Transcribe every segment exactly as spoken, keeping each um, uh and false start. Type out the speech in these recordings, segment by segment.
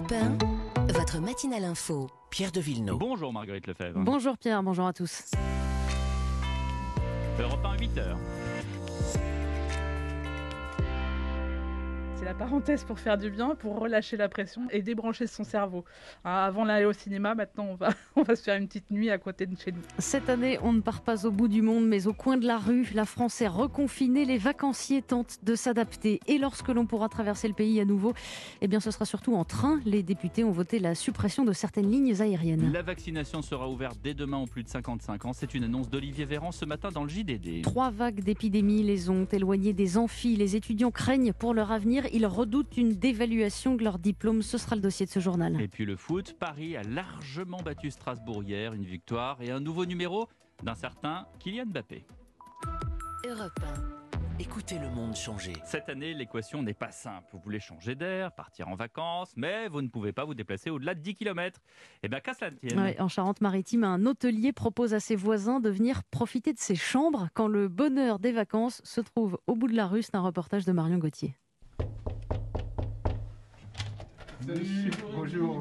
Europe un, votre matinale info. Pierre de Villeneuve. Bonjour Marguerite Lefebvre. Bonjour Pierre, bonjour à tous. Europe un, huit heures. C'est la parenthèse pour faire du bien, pour relâcher la pression et débrancher son cerveau. Ah, avant d'aller au cinéma, maintenant on va, on va se faire une petite nuit à côté de chez nous. Cette année, on ne part pas au bout du monde, mais au coin de la rue. La France est reconfinée, les vacanciers tentent de s'adapter. Et lorsque l'on pourra traverser le pays à nouveau, eh bien, ce sera surtout en train. Les députés ont voté la suppression de certaines lignes aériennes. La vaccination sera ouverte dès demain aux plus de cinquante-cinq ans. C'est une annonce d'Olivier Véran ce matin dans le J D D. Trois vagues d'épidémie les ont éloignés des amphis. Les étudiants craignent pour leur avenir. Ils redoutent une dévaluation de leur diplôme. Ce sera le dossier de ce journal. Et puis le foot, Paris a largement battu Strasbourg hier. Une victoire et un nouveau numéro d'un certain Kylian Mbappé. Europe un. Écoutez le monde changer. Cette année, l'équation n'est pas simple. Vous voulez changer d'air, partir en vacances, mais vous ne pouvez pas vous déplacer au-delà de dix kilomètres. Eh bien, qu'à cela ne tienne. Ouais, en Charente-Maritime, un hôtelier propose à ses voisins de venir profiter de ses chambres quand le bonheur des vacances se trouve au bout de la rue. C'est un reportage de Marion Gauthier. Salut, bonjour.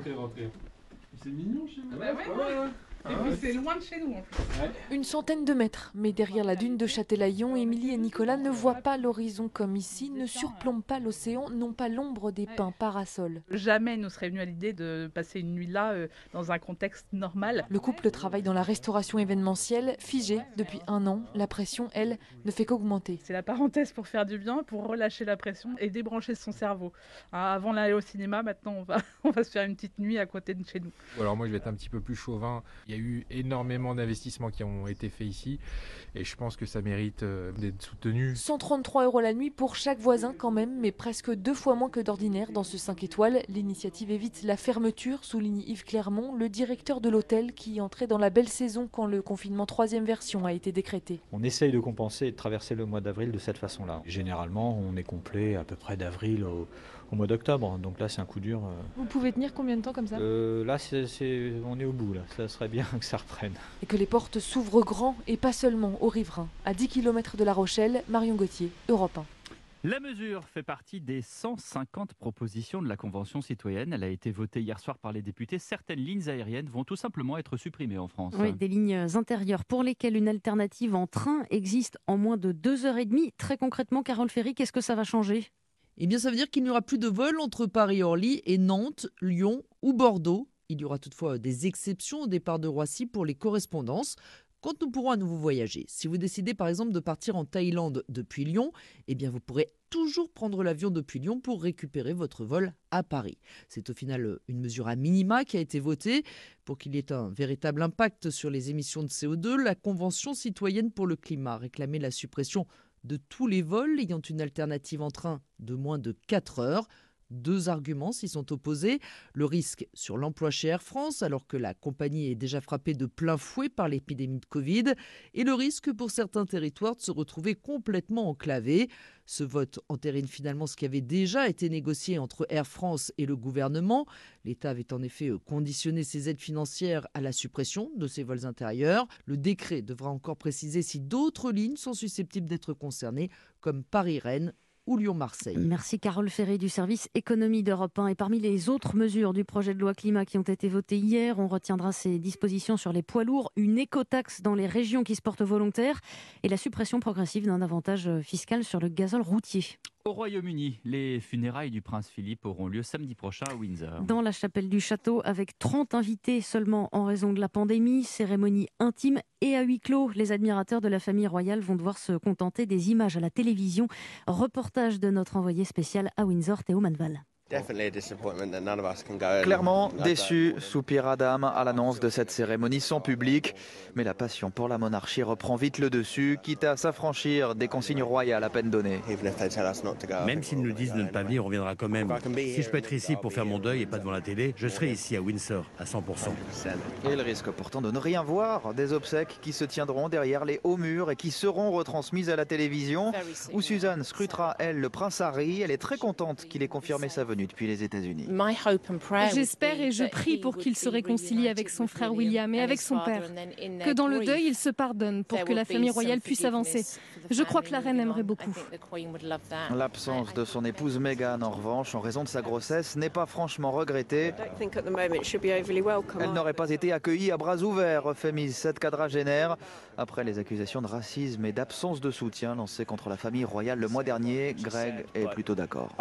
C'est mignon chez vous. Bah ouais, ouais. Et puis c'est loin de chez nous en plus. Une centaine de mètres, mais derrière la dune de Châtelaillon, Émilie et Nicolas ne voient pas l'horizon comme ici, ne surplombent pas l'océan, n'ont pas l'ombre des pins parasols. Jamais nous serait venu à l'idée de passer une nuit là euh, dans un contexte normal. Le couple travaille dans la restauration événementielle, figé depuis un an. La pression, elle, ne fait qu'augmenter. C'est la parenthèse pour faire du bien, pour relâcher la pression et débrancher son cerveau. Ah, avant d'aller au cinéma, maintenant on va, on va se faire une petite nuit à côté de chez nous. Alors moi je vais être un petit peu plus chauvin. Il y a eu énormément d'investissements qui ont été faits ici et je pense que ça mérite euh, d'être soutenu. cent trente-trois euros la nuit pour chaque voisin quand même, mais presque deux fois moins que d'ordinaire dans ce cinq étoiles. L'initiative évite la fermeture, souligne Yves Clermont, le directeur de l'hôtel qui entrait dans la belle saison quand le confinement troisième version a été décrété. On essaye de compenser et de traverser le mois d'avril de cette façon-là. Généralement, on est complet à peu près d'avril au, au mois d'octobre, donc là c'est un coup dur. Vous pouvez tenir combien de temps comme ça ? euh, Là c'est, c'est, on est au bout, là. Ça serait bien que ça reprenne. Et que les portes s'ouvrent grand et pas seulement aux riverains. À dix kilomètres de La Rochelle, Marion Gauthier, Europe un. La mesure fait partie des cent cinquante propositions de la Convention citoyenne. Elle a été votée hier soir par les députés. Certaines lignes aériennes vont tout simplement être supprimées en France. Oui, des lignes intérieures pour lesquelles une alternative en train existe en moins de deux heures trente. Très concrètement, Carole Ferry, qu'est-ce que ça va changer ? Eh bien, ça veut dire qu'il n'y aura plus de vol entre Paris-Orly et Nantes, Lyon ou Bordeaux. Il y aura toutefois des exceptions au départ de Roissy pour les correspondances, quand nous pourrons à nouveau voyager. Si vous décidez par exemple de partir en Thaïlande depuis Lyon, eh bien vous pourrez toujours prendre l'avion depuis Lyon pour récupérer votre vol à Paris. C'est au final une mesure à minima qui a été votée. Pour qu'il y ait un véritable impact sur les émissions de C O deux, la Convention citoyenne pour le climat réclamait la suppression de tous les vols ayant une alternative en train de moins de quatre heures. Deux arguments s'y sont opposés. Le risque sur l'emploi chez Air France, alors que la compagnie est déjà frappée de plein fouet par l'épidémie de Covid, et le risque pour certains territoires de se retrouver complètement enclavés. Ce vote entérine finalement ce qui avait déjà été négocié entre Air France et le gouvernement. L'État avait en effet conditionné ses aides financières à la suppression de ces vols intérieurs. Le décret devra encore préciser si d'autres lignes sont susceptibles d'être concernées, comme Paris-Rennes ou Lyon-Marseille. Merci Carole Ferry du service économie d'Europe un. Et parmi les autres mesures du projet de loi climat qui ont été votées hier, on retiendra ces dispositions sur les poids lourds, une écotaxe dans les régions qui se portent volontaires et la suppression progressive d'un avantage fiscal sur le gazole routier. Au Royaume-Uni, les funérailles du prince Philippe auront lieu samedi prochain à Windsor. Dans la chapelle du château, avec trente invités seulement en raison de la pandémie, cérémonie intime et à huis clos. Les admirateurs de la famille royale vont devoir se contenter des images à la télévision. Reportage de notre envoyé spécial à Windsor, Théo Manval. Clairement déçu, soupire Adam à l'annonce de cette cérémonie sans public. Mais la passion pour la monarchie reprend vite le dessus, quitte à s'affranchir des consignes royales à peine données. Même s'ils nous disent de ne pas venir, on viendra quand même. Si je peux être ici pour faire mon deuil et pas devant la télé, je serai ici à Windsor à cent pour cent. Et il risque pourtant de ne rien voir. Des obsèques qui se tiendront derrière les hauts murs et qui seront retransmises à la télévision, où Suzanne scrutera, elle, le prince Harry. Elle est très contente qu'il ait confirmé sa venue. revenu depuis les États-Unis. J'espère et je prie pour qu'il se réconcilie avec son frère William et avec son père. Que dans le deuil, ils se pardonnent pour que la famille royale puisse avancer. Je crois que la reine aimerait beaucoup. L'absence de son épouse Meghan, en revanche, en raison de sa grossesse, n'est pas franchement regrettée. Elle n'aurait pas été accueillie à bras ouverts, euphémise cette quadragénaire, après les accusations de racisme et d'absence de soutien lancées contre la famille royale le mois dernier. Greg est plutôt d'accord.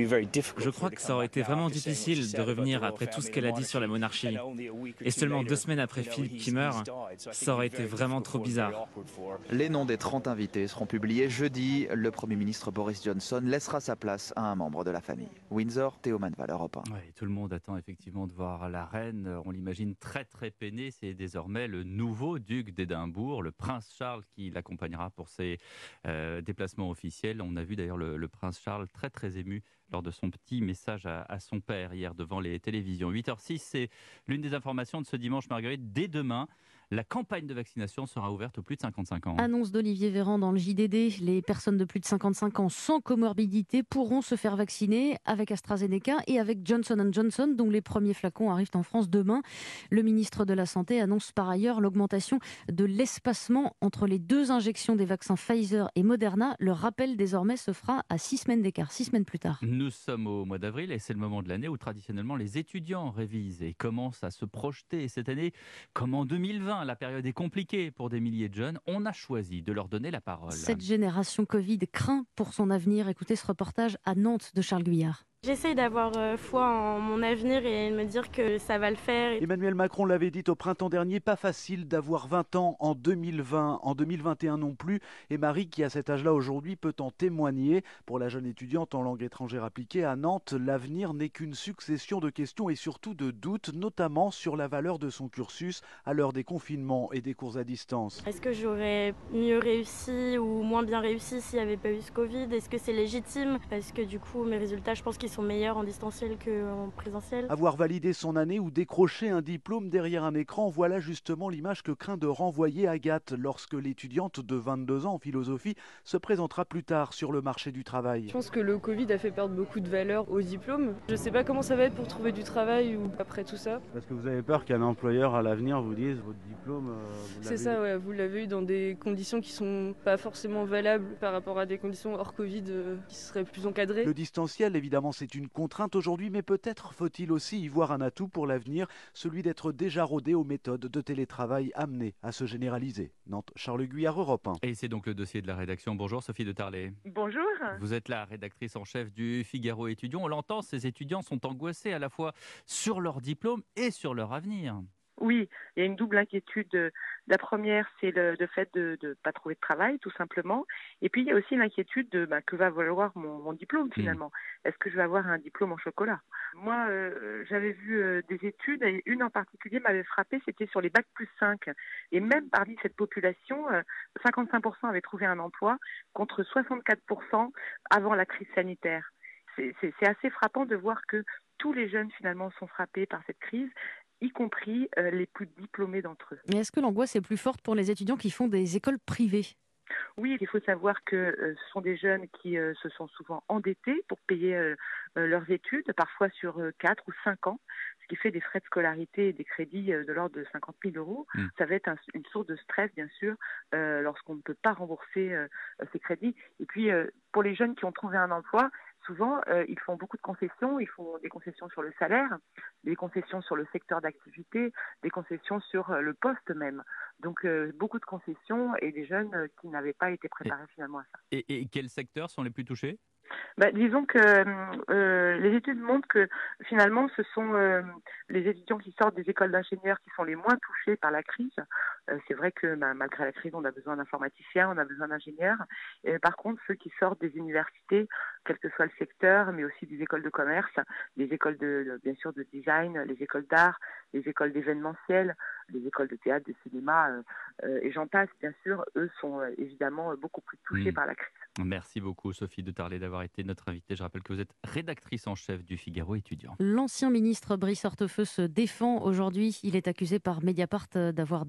Je crois que ça aurait été vraiment difficile de revenir après tout ce qu'elle a dit sur la monarchie. Et seulement deux semaines après Philippe qui meurt, ça aurait été vraiment trop bizarre. Les noms des trente invités seront publiés jeudi. Le Premier ministre Boris Johnson laissera sa place à un membre de la famille. Windsor, Théo Manval, Europe un. Ouais, tout le monde attend effectivement de voir la reine. On l'imagine très très peinée. C'est désormais le nouveau duc d'Édimbourg, le prince Charles, qui l'accompagnera pour ses euh, déplacements officiels. On a vu d'ailleurs le, le prince Charles très très ému lors de son petit message à, à son père hier devant les télévisions. huit heures six, c'est l'une des informations de ce dimanche, Marguerite. Dès demain, la campagne de vaccination sera ouverte aux plus de cinquante-cinq ans. Annonce d'Olivier Véran dans le J D D. Les personnes de plus de cinquante-cinq ans sans comorbidité pourront se faire vacciner avec AstraZeneca et avec Johnson and Johnson, dont les premiers flacons arrivent en France demain. Le ministre de la Santé annonce par ailleurs l'augmentation de l'espacement entre les deux injections des vaccins Pfizer et Moderna. Le rappel désormais se fera à six semaines d'écart, six semaines plus tard. Nous sommes au mois d'avril et c'est le moment de l'année où traditionnellement les étudiants révisent et commencent à se projeter. Cette année, comme en deux mille vingt, la période est compliquée pour des milliers de jeunes. On a choisi de leur donner la parole. Cette génération Covid craint pour son avenir. Écoutez ce reportage à Nantes de Charles Guyard. J'essaye d'avoir foi en mon avenir et de me dire que ça va le faire. Emmanuel Macron l'avait dit au printemps dernier, pas facile d'avoir vingt ans en deux mille vingt, en deux mille vingt et un non plus. Et Marie, qui a cet âge-là aujourd'hui, peut en témoigner. Pour la jeune étudiante en langue étrangère appliquée à Nantes, l'avenir n'est qu'une succession de questions et surtout de doutes, notamment sur la valeur de son cursus à l'heure des confinements et des cours à distance. Est-ce que j'aurais mieux réussi ou moins bien réussi s'il n'y avait pas eu ce Covid? Est-ce que c'est légitime? Parce que du coup, mes résultats, je pense qu'ils sont meilleurs en distanciel qu'en présentiel. Avoir validé son année ou décrocher un diplôme derrière un écran, voilà justement l'image que craint de renvoyer Agathe lorsque l'étudiante de vingt-deux ans en philosophie se présentera plus tard sur le marché du travail. Je pense que le Covid a fait perdre beaucoup de valeur au diplôme. Je ne sais pas comment ça va être pour trouver du travail ou après tout ça. Parce que vous avez peur qu'un employeur à l'avenir vous dise votre diplôme, euh, vous C'est ça, ouais, vous l'avez eu dans des conditions qui sont pas forcément valables par rapport à des conditions hors Covid euh, qui seraient plus encadrées. Le distanciel, évidemment, c'est une contrainte aujourd'hui, mais peut-être faut-il aussi y voir un atout pour l'avenir, celui d'être déjà rodé aux méthodes de télétravail amenées à se généraliser. Nantes, Charles Guyard, Europe un. Et c'est donc le dossier de la rédaction. Bonjour Sophie de Tarlet. Bonjour. Vous êtes la rédactrice en chef du Figaro étudiant. On l'entend, ces étudiants sont angoissés à la fois sur leur diplôme et sur leur avenir. Oui, il y a une double inquiétude. La première, c'est le, le fait de ne pas trouver de travail, tout simplement. Et puis, il y a aussi l'inquiétude de bah, que va valoir mon, mon diplôme, finalement. Mmh. Est-ce que je vais avoir un diplôme en chocolat? Moi, euh, j'avais vu euh, des études, et une en particulier m'avait frappée, c'était sur les bacs plus cinq. Et même parmi cette population, euh, cinquante-cinq pour cent avaient trouvé un emploi, contre soixante-quatre pour cent avant la crise sanitaire. C'est, c'est, c'est assez frappant de voir que tous les jeunes, finalement, sont frappés par cette crise, y compris euh, les plus diplômés d'entre eux. Mais est-ce que l'angoisse est plus forte pour les étudiants qui font des écoles privées? Oui, il faut savoir que euh, ce sont des jeunes qui euh, se sont souvent endettés pour payer euh, euh, leurs études, parfois sur euh, quatre ou cinq ans, ce qui fait des frais de scolarité et des crédits euh, de l'ordre de cinquante mille euros. Mmh. Ça va être un, une source de stress, bien sûr, euh, lorsqu'on ne peut pas rembourser euh, ces crédits. Et puis, euh, pour les jeunes qui ont trouvé un emploi, souvent, euh, ils font beaucoup de concessions. Ils font des concessions sur le salaire, des concessions sur le secteur d'activité, des concessions sur euh, le poste même. Donc, euh, beaucoup de concessions et des jeunes euh, qui n'avaient pas été préparés et, finalement à ça. Et, et quels secteurs sont les plus touchés? Bah, disons que euh, les études montrent que finalement ce sont euh, les étudiants qui sortent des écoles d'ingénieurs qui sont les moins touchés par la crise. Euh, c'est vrai que bah, malgré la crise, on a besoin d'informaticiens, on a besoin d'ingénieurs. Et, par contre, ceux qui sortent des universités, quel que soit le secteur, mais aussi des écoles de commerce, des écoles de, de bien sûr de design, les écoles d'art, les écoles d'événementiel, les écoles de théâtre, de cinéma, euh, euh, et j'en passe, bien sûr, eux sont euh, évidemment beaucoup plus touchés mmh. par la crise. Merci beaucoup Sophie de Tarlet d'avoir été notre invitée. Je rappelle que vous êtes rédactrice en chef du Figaro étudiant. L'ancien ministre Brice Hortefeux se défend aujourd'hui. Il est accusé par Mediapart d'avoir déjeuné dans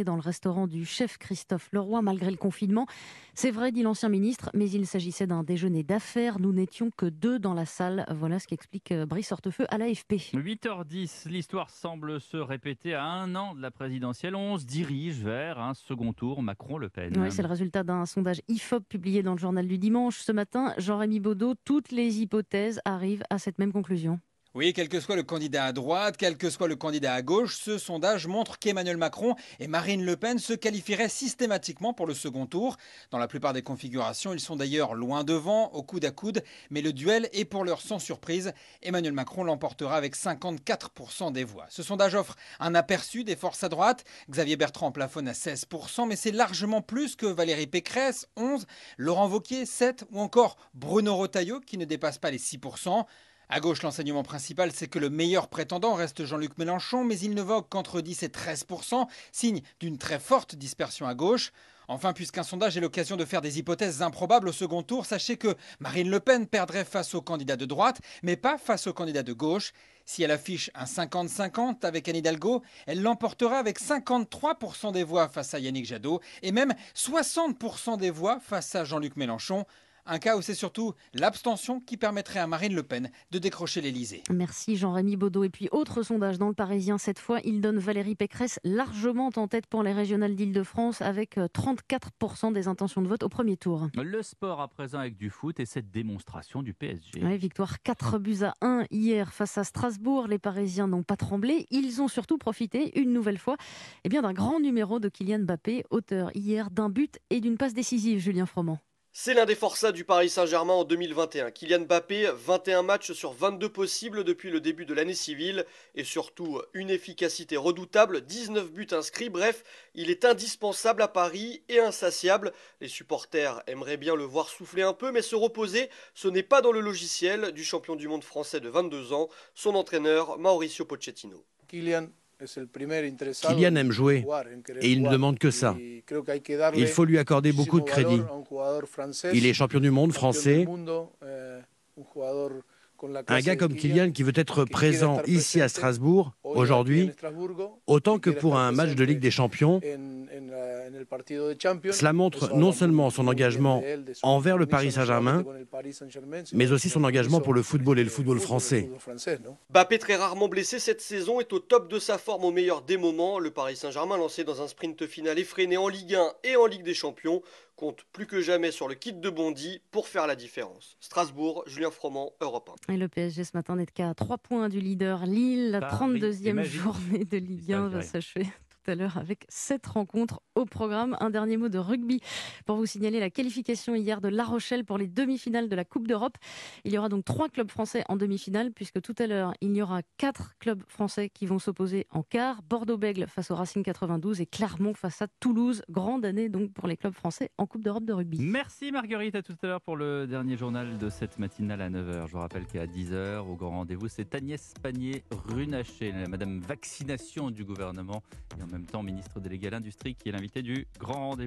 dans le restaurant du chef Christophe Leroy malgré le confinement. C'est vrai, dit l'ancien ministre, mais il s'agissait d'un déjeuner d'affaires. Nous n'étions que deux dans la salle. Voilà ce qu'explique Brice Hortefeux à l'A F P. huit heures dix, l'histoire semble se répéter à un an de la présidentielle. On se dirige vers un second tour Macron-Le Pen. Oui, c'est le résultat d'un sondage I F O P publié dans le journal du dimanche. Ce matin, Jean-Rémy Baudot, toutes les hypothèses arrivent à cette même conclusion. Oui, quel que soit le candidat à droite, quel que soit le candidat à gauche, ce sondage montre qu'Emmanuel Macron et Marine Le Pen se qualifieraient systématiquement pour le second tour. Dans la plupart des configurations, ils sont d'ailleurs loin devant, au coude à coude, mais le duel est pour l'heure sans surprise. Emmanuel Macron l'emportera avec cinquante-quatre pour cent des voix. Ce sondage offre un aperçu des forces à droite. Xavier Bertrand plafonne à seize pour cent, mais c'est largement plus que Valérie Pécresse, onze pour cent, Laurent Wauquiez, sept pour cent, ou encore Bruno Retailleau, qui ne dépasse pas les six pour cent. À gauche, l'enseignement principal, c'est que le meilleur prétendant reste Jean-Luc Mélenchon, mais il ne vogue qu'entre dix et treize pour cent, signe d'une très forte dispersion à gauche. Enfin, puisqu'un sondage est l'occasion de faire des hypothèses improbables au second tour, sachez que Marine Le Pen perdrait face au candidat de droite, mais pas face au candidat de gauche. Si elle affiche un cinquante cinquante avec Anne Hidalgo, elle l'emportera avec cinquante-trois pour cent des voix face à Yannick Jadot et même soixante pour cent des voix face à Jean-Luc Mélenchon. Un cas où c'est surtout l'abstention qui permettrait à Marine Le Pen de décrocher l'Elysée. Merci Jean-Rémy Baudot. Et puis autre sondage dans le Parisien, cette fois, il donne Valérie Pécresse largement en tête pour les régionales d'Île-de-France avec trente-quatre pour cent des intentions de vote au premier tour. Le sport à présent avec du foot et cette démonstration du P S G. Oui, victoire quatre buts à un hier face à Strasbourg. Les Parisiens n'ont pas tremblé. Ils ont surtout profité une nouvelle fois eh bien, d'un grand numéro de Kylian Mbappé, auteur hier d'un but et d'une passe décisive, Julien Froment. C'est l'un des forçats du Paris Saint-Germain en deux mille vingt et un. Kylian Mbappé, vingt et un matchs sur vingt-deux possibles depuis le début de l'année civile. Et surtout, une efficacité redoutable, dix-neuf buts inscrits. Bref, il est indispensable à Paris et insatiable. Les supporters aimeraient bien le voir souffler un peu, mais se reposer, ce n'est pas dans le logiciel du champion du monde français de vingt-deux ans, son entraîneur Mauricio Pochettino. Kylian Kylian aime jouer et il ne demande que ça. Il faut lui accorder beaucoup de crédit. Il est champion du monde français. Un gars comme Kylian qui veut être présent ici à Strasbourg, aujourd'hui, autant que pour un match de Ligue des Champions, cela montre non seulement son engagement envers le Paris Saint-Germain, mais aussi son engagement pour le football et le football français. Mbappé, très rarement blessé cette saison, est au top de sa forme au meilleur des moments. Le Paris Saint-Germain, lancé dans un sprint final effréné en Ligue un et en Ligue des Champions, compte plus que jamais sur le kit de Bondy pour faire la différence. Strasbourg, Julien Froment, Europe un. Et le P S G ce matin n'est qu'à trois points du leader Lille. La trente-deuxième journée de Ligue un va s'achever tout à l'heure avec sept rencontres au programme. Un dernier mot de rugby pour vous signaler la qualification hier de La Rochelle pour les demi-finales de la Coupe d'Europe. Il y aura donc trois clubs français en demi-finale puisque tout à l'heure, il y aura quatre clubs français qui vont s'opposer en quart. Bordeaux-Bègles face au Racing quatre-vingt-douze et Clermont face à Toulouse. Grande année donc pour les clubs français en Coupe d'Europe de rugby. Merci Marguerite, à tout à l'heure pour le dernier journal de cette matinale à neuf heures. Je vous rappelle qu'à dix heures, au grand rendez-vous, c'est Agnès Pannier-Runacher, la Madame Vaccination du gouvernement et en même temps ministre délégué à l'Industrie qui est l'invité du grand rendez-vous.